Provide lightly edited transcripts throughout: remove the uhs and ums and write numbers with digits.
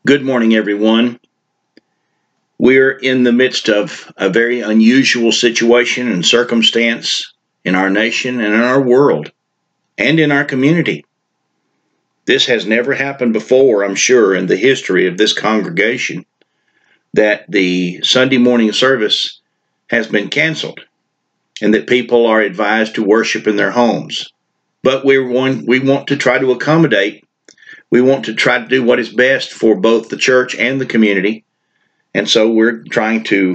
Good morning, everyone. We're in the midst of a very unusual situation and circumstance in our nation and in our world and in our community. This has never happened before, I'm sure, in the history of this congregation, that the Sunday morning service has been canceled and that people are advised to worship in their homes. But we want to try to accommodate. We want to try to do what is best for both the church and the community. And so we're trying to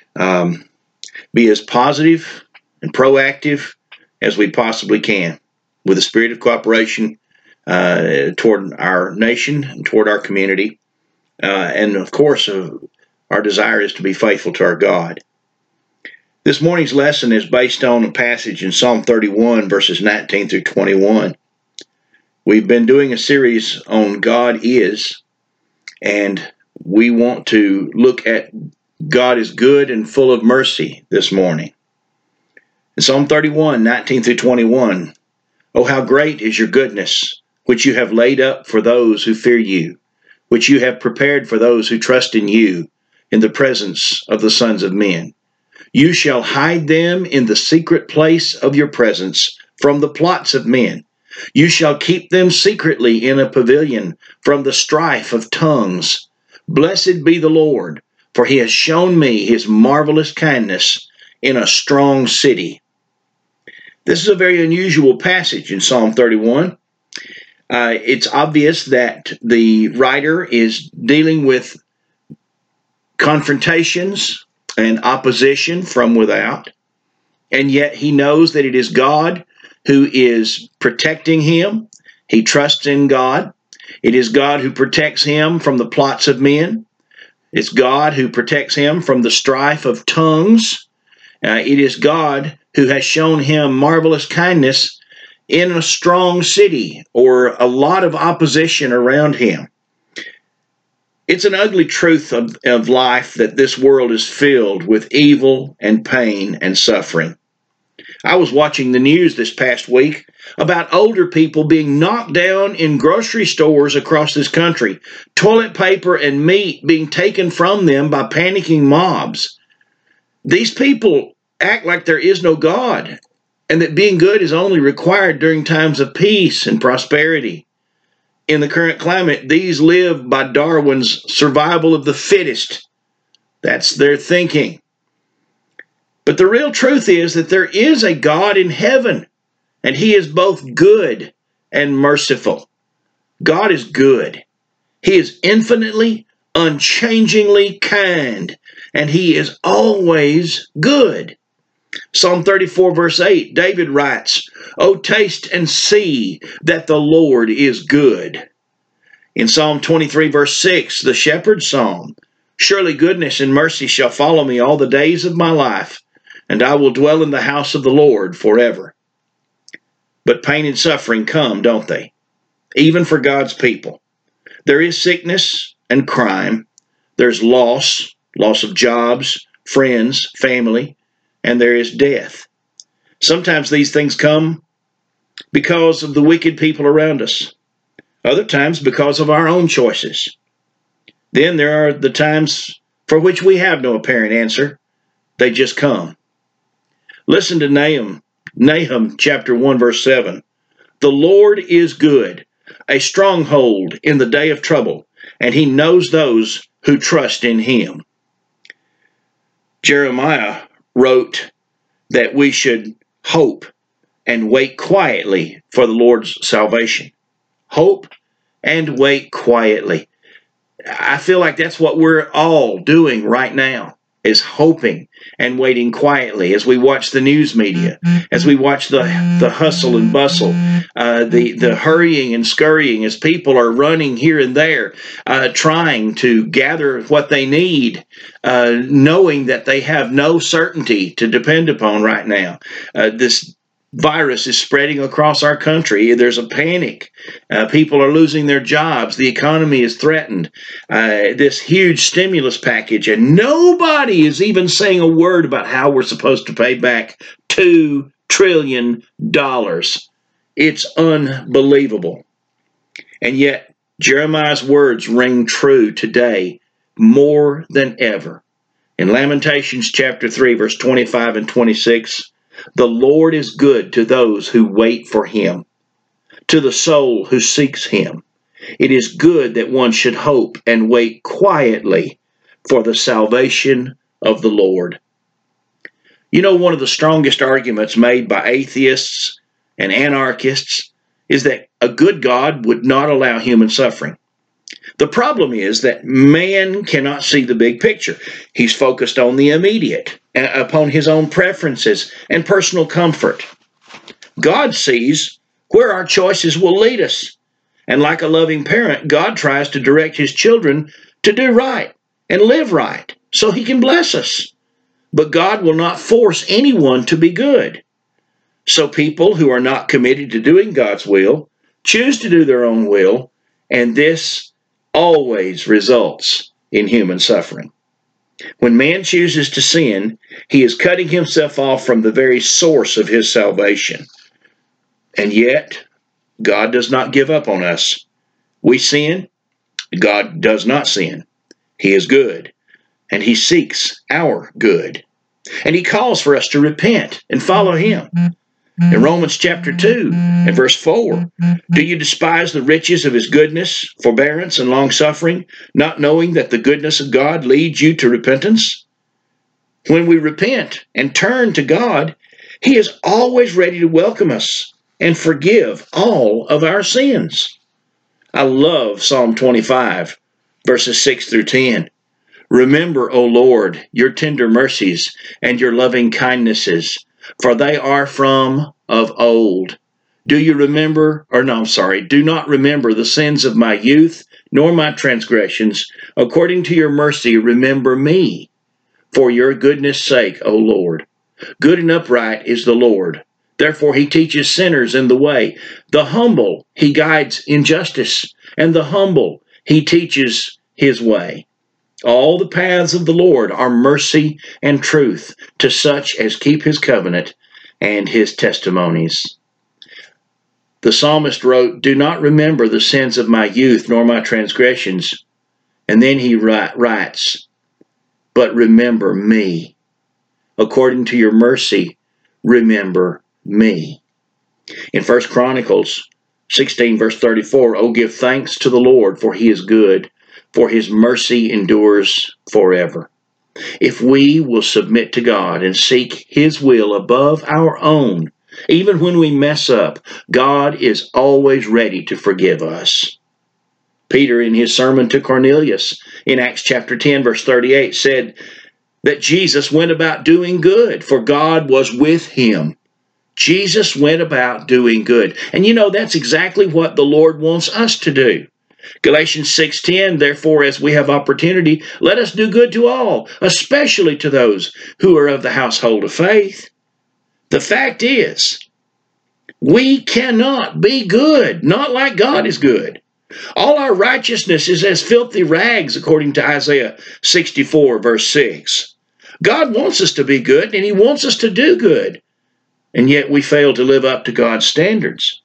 be as positive and proactive as we possibly can with a spirit of cooperation toward our nation and toward our community. And of course, our desire is to be faithful to our God. This morning's lesson is based on a passage in Psalm 31, verses 19 through 21. We've been doing a series on God is, and we want to look at God is good and full of mercy this morning. In Psalm 31, 19 through 21, "Oh, how great is your goodness, which you have laid up for those who fear you, which you have prepared for those who trust in you in the presence of the sons of men. You shall hide them in the secret place of your presence from the plots of men. You shall keep them secretly in a pavilion from the strife of tongues. Blessed be the Lord, for he has shown me his marvelous kindness in a strong city." This is a very unusual passage in Psalm 31. It's obvious that the writer is dealing with confrontations and opposition from without, and yet he knows that it is God who is protecting him. He trusts in God. It is God who protects him from the plots of men. It's God who protects him from the strife of tongues. It is God who has shown him marvelous kindness in a strong city or a lot of opposition around him. It's an ugly truth of life that this world is filled with evil and pain and suffering. I was watching the news this past week about older people being knocked down in grocery stores across this country, toilet paper and meat being taken from them by panicking mobs. These people act like there is no God and that being good is only required during times of peace and prosperity. In the current climate, these live by Darwin's survival of the fittest. That's their thinking. But the real truth is that there is a God in heaven, and he is both good and merciful. God is good. He is infinitely, unchangingly kind, and he is always good. Psalm 34, verse 8, David writes, "Oh, taste and see that the Lord is good." In Psalm 23, verse 6, the shepherd's psalm, "Surely goodness and mercy shall follow me all the days of my life, and I will dwell in the house of the Lord forever." But pain and suffering come, don't they? Even for God's people. There is sickness and crime. There's loss of jobs, friends, family, and there is death. Sometimes these things come because of the wicked people around us. Other times because of our own choices. Then there are the times for which we have no apparent answer. They just come. Listen to Nahum chapter 1, verse 7. "The Lord is good, a stronghold in the day of trouble, and he knows those who trust in him." Jeremiah wrote that we should hope and wait quietly for the Lord's salvation. Hope and wait quietly. I feel like that's what we're all doing right now, is hoping and waiting quietly as we watch the news media, as we watch the hustle and bustle, the hurrying and scurrying as people are running here and there, trying to gather what they need, knowing that they have no certainty to depend upon right now. This virus is spreading across our country. There's a panic. People are losing their jobs. The economy is threatened. This huge stimulus package, and nobody is even saying a word about how we're supposed to pay back $2 trillion. It's unbelievable. And yet, Jeremiah's words ring true today more than ever. In Lamentations chapter 3, verse 25 and 26, the Lord is good to those who wait for him, to the soul who seeks him. It is good that one should hope and wait quietly for the salvation of the Lord. You know, one of the strongest arguments made by atheists and anarchists is that a good God would not allow human suffering. The problem is that man cannot see the big picture. He's focused on the immediate, upon his own preferences and personal comfort. God sees where our choices will lead us. And like a loving parent, God tries to direct his children to do right and live right so he can bless us. But God will not force anyone to be good. So people who are not committed to doing God's will choose to do their own will, and this always results in human suffering. When man chooses to sin, he is cutting himself off from the very source of his salvation. And yet, God does not give up on us. We sin, God does not sin. He is good, and he seeks our good. And he calls for us to repent and follow him. In Romans chapter 2 and verse 4, do you despise the riches of his goodness, forbearance, and long-suffering, not knowing that the goodness of God leads you to repentance? When we repent and turn to God, he is always ready to welcome us and forgive all of our sins. I love Psalm 25, verses 6 through 10. Remember, O Lord, your tender mercies and your loving kindnesses, for they are from of old. Do not remember the sins of my youth, nor my transgressions. According to your mercy, remember me, for your goodness' sake, O Lord. Good and upright is the Lord. Therefore he teaches sinners in the way. The humble he guides in justice, and the humble he teaches his way. All the paths of the Lord are mercy and truth to such as keep his covenant and his testimonies. The psalmist wrote, do not remember the sins of my youth nor my transgressions. And then he writes, but remember me. According to your mercy, remember me. In 1 Chronicles 16, verse 34, oh, give thanks to the Lord, for he is good, for his mercy endures forever. If we will submit to God and seek his will above our own, even when we mess up, God is always ready to forgive us. Peter, in his sermon to Cornelius in Acts chapter 10, verse 38, said that Jesus went about doing good, for God was with him. Jesus went about doing good. And you know, that's exactly what the Lord wants us to do. Galatians 6:10, therefore, as we have opportunity, let us do good to all, especially to those who are of the household of faith. The fact is, we cannot be good, not like God is good. All our righteousness is as filthy rags, according to Isaiah 64, verse 6. God wants us to be good, and he wants us to do good, and yet we fail to live up to God's standards.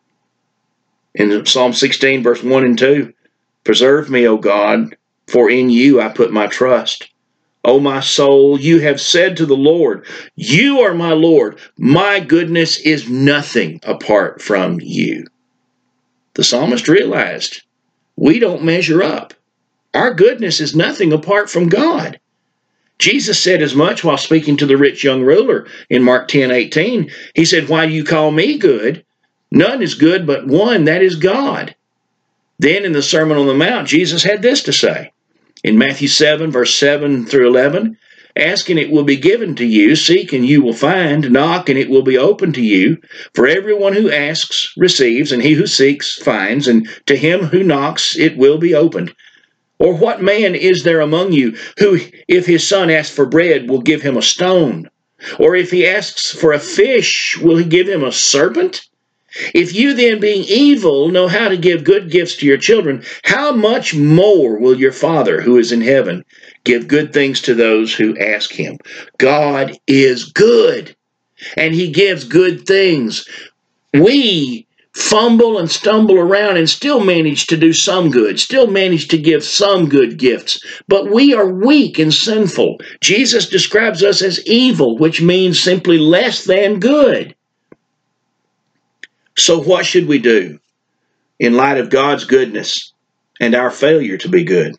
In Psalm 16, verse 1 and 2, preserve me, O God, for in you I put my trust. O my soul, you have said to the Lord, you are my Lord. My goodness is nothing apart from you. The psalmist realized we don't measure up. Our goodness is nothing apart from God. Jesus said as much while speaking to the rich young ruler in Mark 10:18. He said, why do you call me good? None is good but one, that is God. Then in the Sermon on the Mount, Jesus had this to say. In Matthew 7, verse 7 through 11, ask and it will be given to you, seek and you will find, knock and it will be open to you. For everyone who asks receives, and he who seeks finds, and to him who knocks it will be opened. Or what man is there among you who, if his son asks for bread, will give him a stone? Or if he asks for a fish, will he give him a serpent? If you then, being evil, know how to give good gifts to your children, how much more will your Father who is in heaven give good things to those who ask him? God is good, and he gives good things. We fumble and stumble around and still manage to do some good, still manage to give some good gifts. But we are weak and sinful. Jesus describes us as evil, which means simply less than good. So what should we do in light of God's goodness and our failure to be good?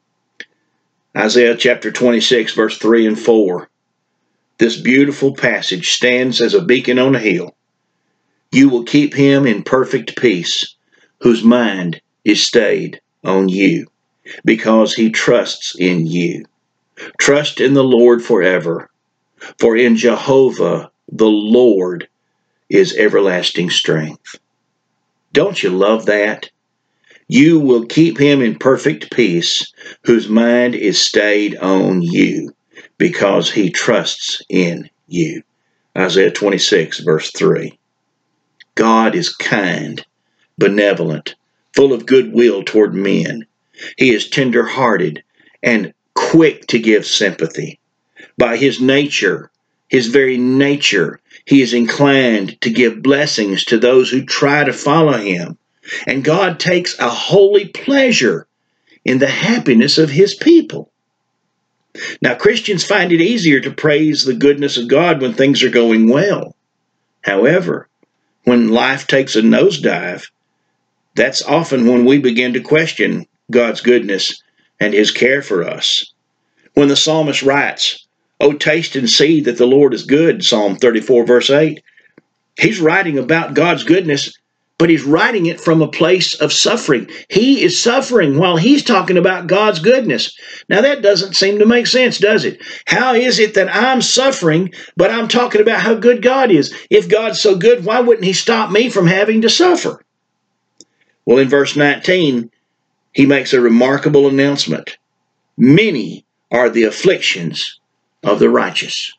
Isaiah chapter 26, verse 3 and 4. This beautiful passage stands as a beacon on a hill. You will keep him in perfect peace, whose mind is stayed on you, because he trusts in you. Trust in the Lord forever, for in Jehovah the Lord is everlasting strength. Don't you love that? You will keep him in perfect peace, whose mind is stayed on you, because he trusts in you. Isaiah 26, verse 3. God is kind, benevolent, full of goodwill toward men. He is tender-hearted and quick to give sympathy. By his nature, his very nature, he is inclined to give blessings to those who try to follow him. And God takes a holy pleasure in the happiness of his people. Now, Christians find it easier to praise the goodness of God when things are going well. However, when life takes a nosedive, that's often when we begin to question God's goodness and his care for us. When the psalmist writes, "Oh, taste and see that the Lord is good," Psalm 34, verse 8, he's writing about God's goodness, but he's writing it from a place of suffering. He is suffering while he's talking about God's goodness. Now that doesn't seem to make sense, does it? How is it that I'm suffering, but I'm talking about how good God is? If God's so good, why wouldn't he stop me from having to suffer? Well, in verse 19, he makes a remarkable announcement. Many are the afflictions of the righteous.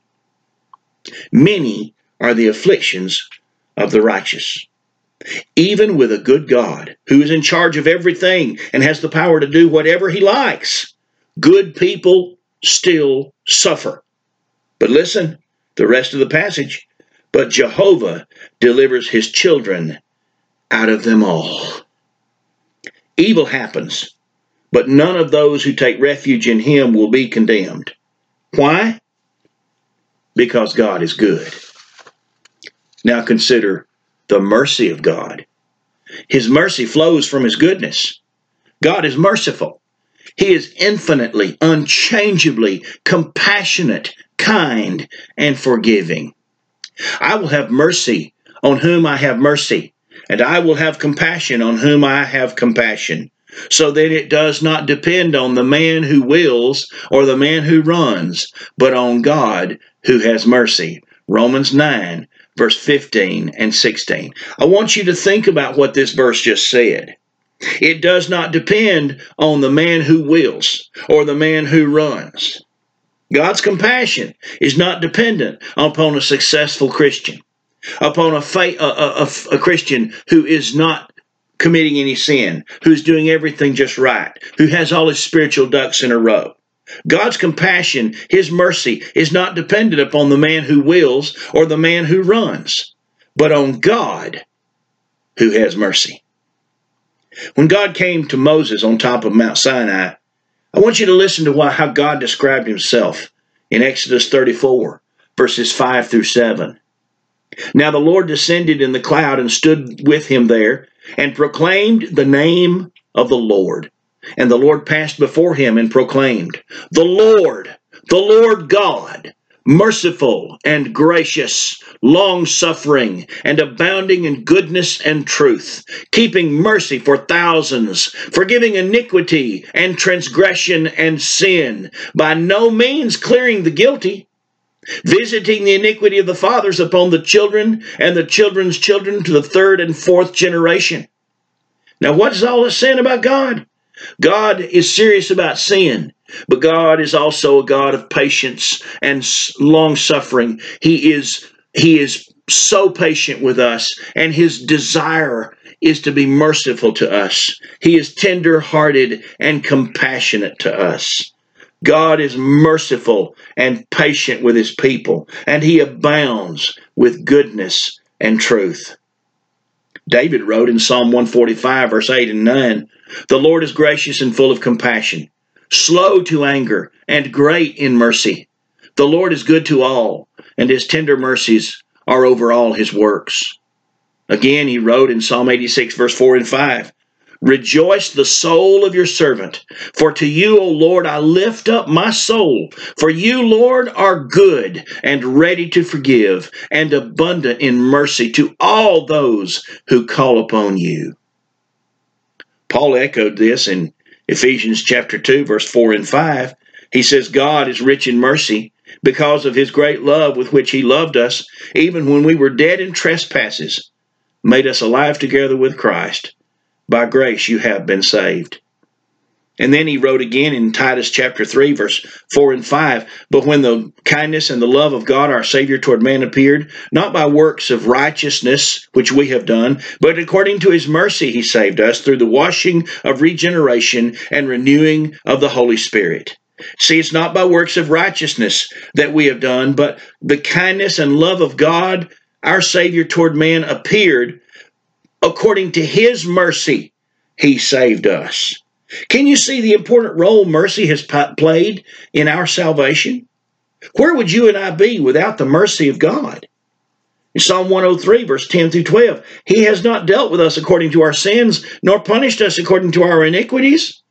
Many are the afflictions of the righteous. Even with a good God who is in charge of everything and has the power to do whatever he likes, good people still suffer. But listen, the rest of the passage. But Jehovah delivers his children out of them all. Evil happens, but none of those who take refuge in him will be condemned. Why? Because God is good. Now consider the mercy of God. His mercy flows from his goodness. God is merciful. He is infinitely, unchangeably compassionate, kind, and forgiving. I will have mercy on whom I have mercy, and I will have compassion on whom I have compassion. So that it does not depend on the man who wills or the man who runs, but on God who has mercy. Romans 9, verse 15 and 16. I want you to think about what this verse just said. It does not depend on the man who wills or the man who runs. God's compassion is not dependent upon a successful Christian, upon a Christian who is not committing any sin, who's doing everything just right, who has all his spiritual ducks in a row. God's compassion, his mercy, is not dependent upon the man who wills or the man who runs, but on God who has mercy. When God came to Moses on top of Mount Sinai, I want you to listen to how God described himself in Exodus 34, verses 5 through 7. Now the Lord descended in the cloud and stood with him there and proclaimed the name of the Lord. And the Lord passed before him and proclaimed, the Lord God, merciful and gracious, long-suffering, and abounding in goodness and truth, keeping mercy for thousands, forgiving iniquity and transgression and sin, by no means clearing the guilty, visiting the iniquity of the fathers upon the children and the children's children to the third and fourth generation. Now, what is all this saying about God? God is serious about sin, but God is also a God of patience and long-suffering. He is so patient with us, and his desire is to be merciful to us. He is tender-hearted and compassionate to us. God is merciful and patient with his people, and he abounds with goodness and truth. David wrote in Psalm 145, verse 8 and 9, "The Lord is gracious and full of compassion, slow to anger, and great in mercy. The Lord is good to all, and his tender mercies are over all his works." Again, he wrote in Psalm 86, verse 4 and 5, "Rejoice the soul of your servant, for to you, O Lord, I lift up my soul. For you, Lord, are good and ready to forgive, and abundant in mercy to all those who call upon you." Paul echoed this in Ephesians chapter 2, verse 4 and 5. He says, "God is rich in mercy because of his great love with which he loved us, even when we were dead in trespasses, made us alive together with Christ. By grace you have been saved." And then he wrote again in Titus chapter 3, verse 4 and 5, "But when the kindness and the love of God our Savior toward man appeared, not by works of righteousness which we have done, but according to his mercy he saved us through the washing of regeneration and renewing of the Holy Spirit." See, it's not by works of righteousness that we have done, but the kindness and love of God our Savior toward man appeared. According to his mercy, he saved us. Can you see the important role mercy has played in our salvation? Where would you and I be without the mercy of God? In Psalm 103, verse 10 through 12, "He has not dealt with us according to our sins, nor punished us according to our iniquities.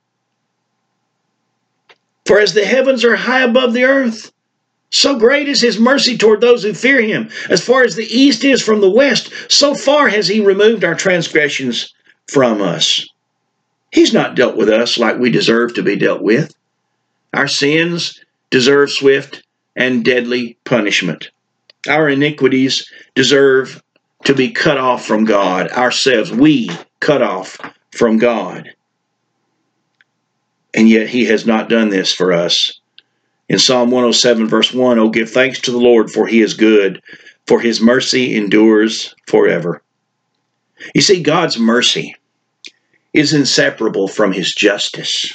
For as the heavens are high above the earth, so great is his mercy toward those who fear him. As far as the east is from the west, so far has he removed our transgressions from us." He's not dealt with us like we deserve to be dealt with. Our sins deserve swift and deadly punishment. Our iniquities deserve to be cut off from God. Ourselves, we cut off from God. And yet he has not done this for us. In Psalm 107, verse 1, "Oh, give thanks to the Lord, for he is good, for his mercy endures forever." You see, God's mercy is inseparable from his justice.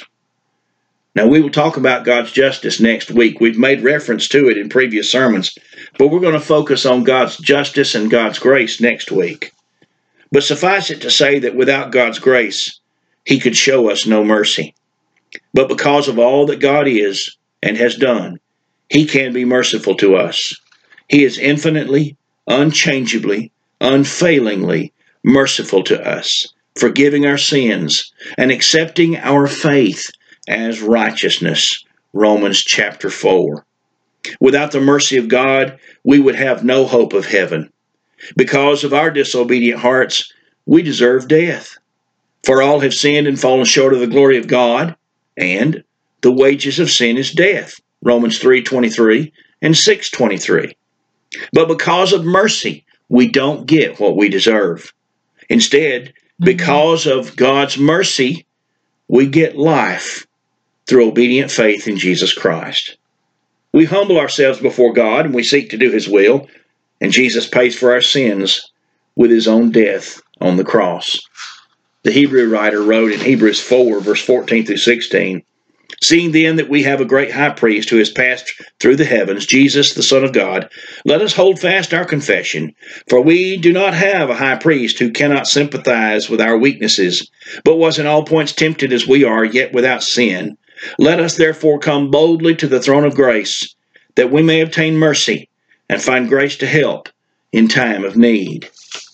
Now, we will talk about God's justice next week. We've made reference to it in previous sermons, but we're going to focus on God's justice and God's grace next week. But suffice it to say that without God's grace, he could show us no mercy. But because of all that God is and has done, he can be merciful to us. He is infinitely, unchangeably, unfailingly merciful to us, forgiving our sins and accepting our faith as righteousness. Romans chapter 4. Without the mercy of God, we would have no hope of heaven. Because of our disobedient hearts, we deserve death. For all have sinned and fallen short of the glory of God, and the wages of sin is death. Romans 3:23 and 6:23. But because of mercy, we don't get what we deserve. Instead, because of God's mercy, we get life through obedient faith in Jesus Christ. We humble ourselves before God and we seek to do his will, and Jesus pays for our sins with his own death on the cross. The Hebrew writer wrote in Hebrews 4, verse 14 through 16, "Seeing then that we have a great high priest who has passed through the heavens, Jesus, the Son of God, let us hold fast our confession. For we do not have a high priest who cannot sympathize with our weaknesses, but was in all points tempted as we are, yet without sin. Let us therefore come boldly to the throne of grace, that we may obtain mercy and find grace to help in time of need."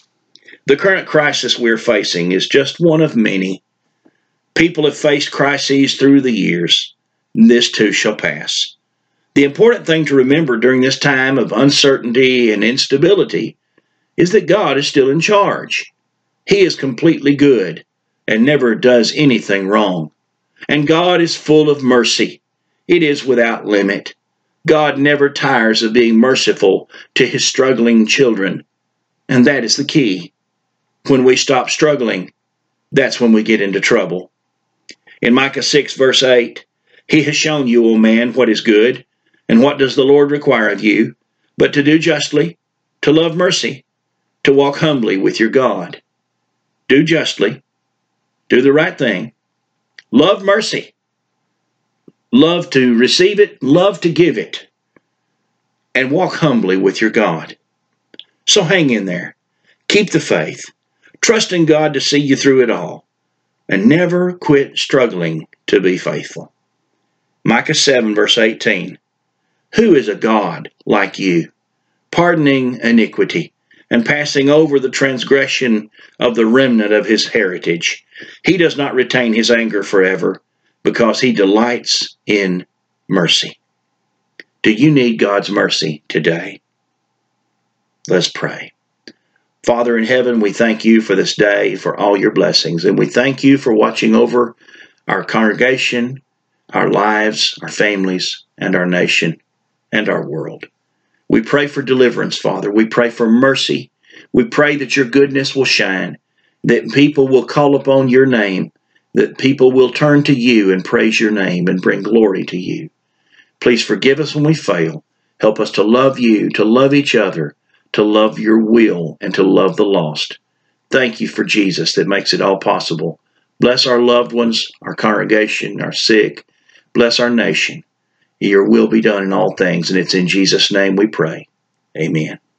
The current crisis we're facing is just one of many. People have faced crises through the years. This too shall pass. The important thing to remember during this time of uncertainty and instability is that God is still in charge. He is completely good and never does anything wrong. And God is full of mercy. It is without limit. God never tires of being merciful to his struggling children. And that is the key. When we stop struggling, that's when we get into trouble. In Micah 6, verse 8, "He has shown you, O man, what is good, and what does the Lord require of you, but to do justly, to love mercy, to walk humbly with your God." Do justly, do the right thing, love mercy, love to receive it, love to give it, and walk humbly with your God. So hang in there. Keep the faith. trusting God to see you through it all, and never quit struggling to be faithful. Micah 7, verse 18. Who is a God like you, pardoning iniquity and passing over the transgression of the remnant of his heritage? He does not retain his anger forever, because he delights in mercy. Do you need God's mercy today? Let's pray. Father in heaven, we thank you for this day, for all your blessings, and we thank you for watching over our congregation, our lives, our families, and our nation, and our world. We pray for deliverance, Father. We pray for mercy. We pray that your goodness will shine, that people will call upon your name, that people will turn to you and praise your name and bring glory to you. Please forgive us when we fail. Help us to love you, to love each other, to love your will, and to love the lost. Thank you for Jesus that makes it all possible. Bless our loved ones, our congregation, our sick. Bless our nation. Your will be done in all things, and it's in Jesus' name we pray. Amen.